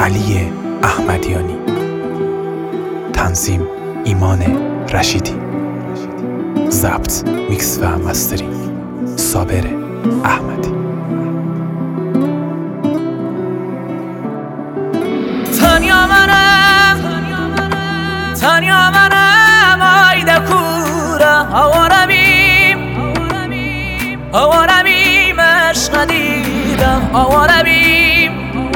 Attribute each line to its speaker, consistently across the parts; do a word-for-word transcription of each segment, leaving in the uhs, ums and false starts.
Speaker 1: علی احمدیانی. تنظیم ایمان رشیدی. ضبط، میکس و مسترینگ صابر احمدی.
Speaker 2: تنیا منم تنیا منم آیده کوره آوارمیم آوارمیم عشق دیدم آوارمیم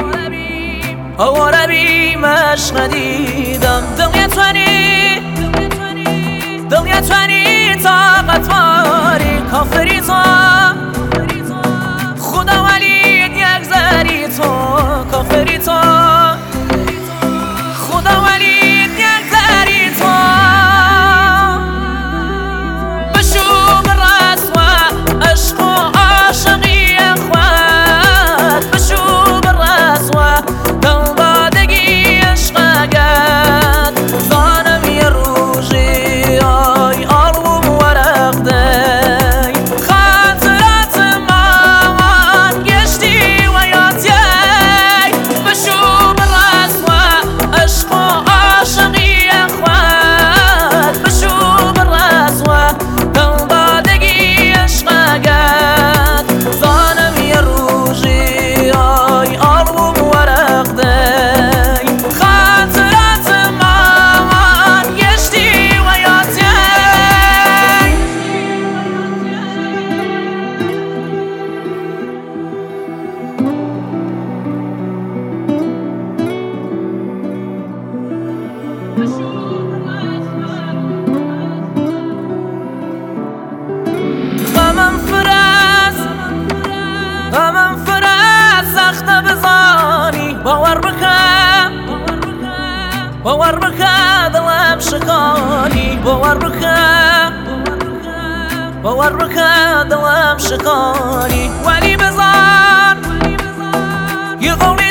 Speaker 2: آوارمیم عشق دیدم دنیا توانی دنیا توانی طاقت واری کافری تو خدا ولید یک زری تو کافری تو خدا ولید یک زری تو بشو برس و عشق و عاشقی اخوات بشو برس و دلدادگی عشق اگد زانم یه روژی آی آروم ورق دی خاطرات مامان گشتی و یاتی بشو برس و عشق و عاشقی اخوات بشو برس و دلدادگی عشق اگد زانم یه روژی آی آروم ورق دی خاطرات مامان گشتی و یاتی غمم فرست غمم فرست سخت بزانی باور بکن باور بکن دلم شکانی باور بکن باور بکن دلم شکانی ولی بزن یه قولی